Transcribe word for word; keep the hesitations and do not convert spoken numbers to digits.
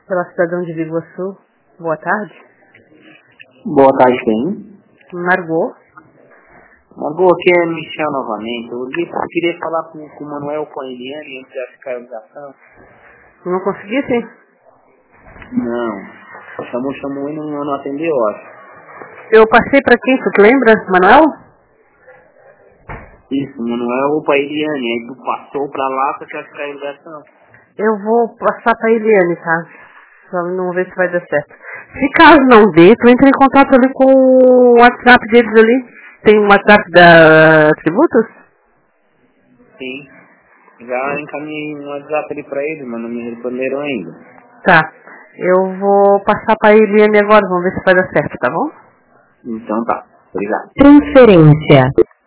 Pela cidadão de Biguaçu. Boa tarde. Boa tarde, quem? Margot. Margot, aqui é Michel novamente. Eu liguei porque eu queria falar com, com o Manuel, com a Eliane, antes da fiscalização. Não consegui, sim? Não. Chamou, chamou e não, não atendeu, eu acho. Eu passei pra quem? Tu te lembra? Manuel? Isso, Manuel ou pra Eliane. Aí tu passou pra lá pra a fiscalização. Eu vou passar pra Eliane, tá? Só não ver se vai dar certo. Se caso não dê, tu entra em contato ali com o WhatsApp deles ali. Tem um WhatsApp da Tributos? Sim. Já encaminhei um WhatsApp ali pra ele, mas não me responderam ainda. Tá. Eu vou passar pra Eliane agora, vamos ver se vai dar certo, tá bom? Então tá. Obrigado. Transferência.